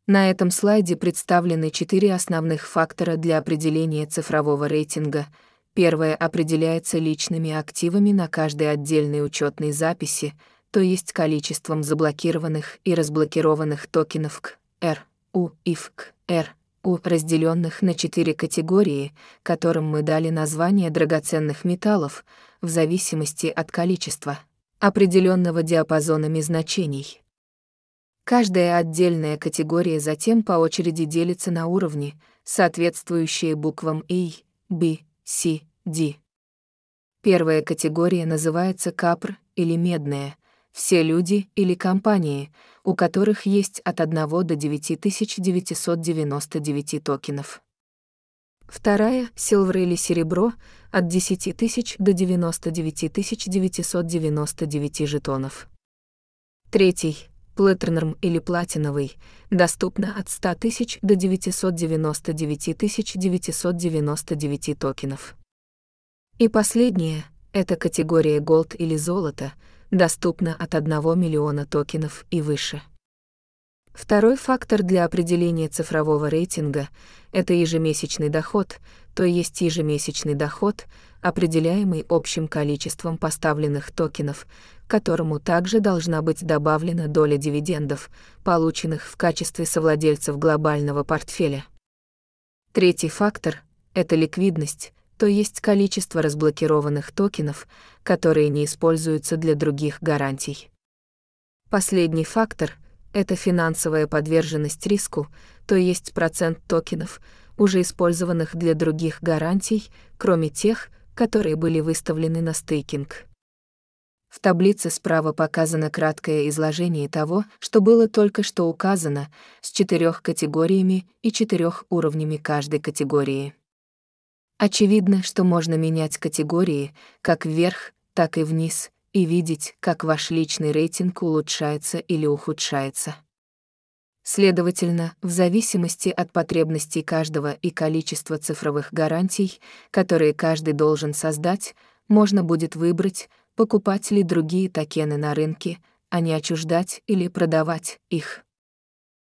На этом слайде представлены 4 основных фактора для определения цифрового рейтинга. Первое определяется личными активами на каждой отдельной учетной записи, то есть количеством заблокированных и разблокированных токенов КР, У и ФКР, У, разделенных на 4 категории, которым мы дали название драгоценных металлов, в зависимости от количества, определенного диапазонами значений. Каждая отдельная категория затем по очереди делится на уровни, соответствующие буквам A, B, C, D. Первая категория называется капр или медная, все люди или компании, у которых есть от 1 до 9999 токенов. Вторая — silver или серебро, от 10 тысяч до 99 999 жетонов. Третий — platinum или платиновый, доступно от 100 тысяч до 999 999 токенов. И последняя — это категория gold или золото, доступна от 1 миллиона токенов и выше. Второй фактор для определения цифрового рейтинга — это ежемесячный доход, то есть ежемесячный доход, определяемый общим количеством поставленных токенов, к которому также должна быть добавлена доля дивидендов, полученных в качестве совладельцев глобального портфеля. Третий фактор — это ликвидность, то есть количество разблокированных токенов, которые не используются для других гарантий. Последний фактор — это финансовая подверженность риску, то есть процент токенов, уже использованных для других гарантий, кроме тех, которые были выставлены на стейкинг. В таблице справа показано краткое изложение того, что было только что указано, с 4 категориями и 4 уровнями каждой категории. Очевидно, что можно менять категории как вверх, так и вниз, и видеть, как ваш личный рейтинг улучшается или ухудшается. Следовательно, в зависимости от потребностей каждого и количества цифровых гарантий, которые каждый должен создать, можно будет выбрать, покупать ли другие токены на рынке, а не отчуждать или продавать их.